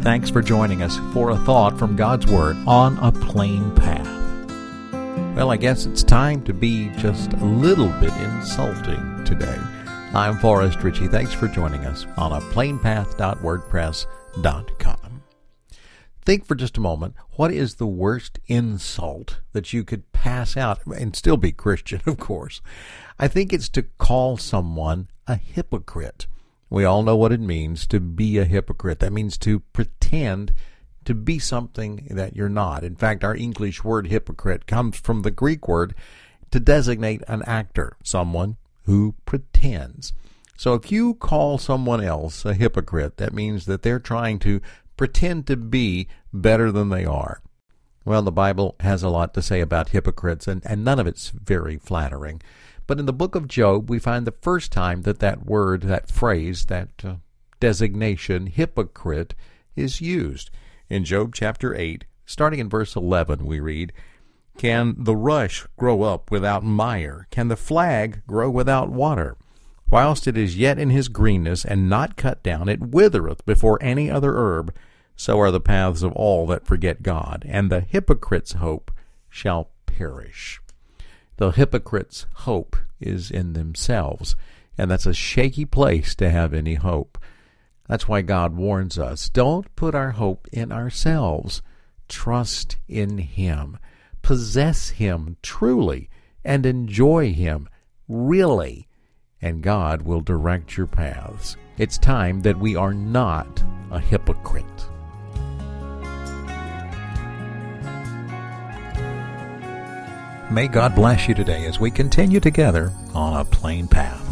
Thanks for joining us for a thought from God's Word on a plain path. Well, I guess it's time to be just a little bit insulting today. I'm Forrest Ritchie. Thanks for joining us on aplainpath.wordpress.com. Think for just a moment, what is the worst insult that you could pass out and still be Christian, of course? I think it's to call someone a hypocrite. We all know what it means to be a hypocrite. That means to pretend to be something that you're not. In fact, our English word hypocrite comes from the Greek word to designate an actor, someone who pretends. So if you call someone else a hypocrite, that means that they're trying to pretend to be better than they are. Well, the Bible has a lot to say about hypocrites, and none of it's very flattering. But in the book of Job, we find the first time that word, that phrase, that designation, hypocrite, is used. In Job chapter 8, starting in verse 11, we read, "Can the rush grow up without mire? Can the flag grow without water? Whilst it is yet in his greenness and not cut down, it withereth before any other herb. So are the paths of all that forget God, and the hypocrite's hope shall perish." The hypocrite's hope is in themselves, and that's a shaky place to have any hope. That's why God warns us, don't put our hope in ourselves. Trust in Him. Possess Him truly, and enjoy Him really, and God will direct your paths. It's time that we are not a hypocrite. May God bless you today as we continue together on a plain path.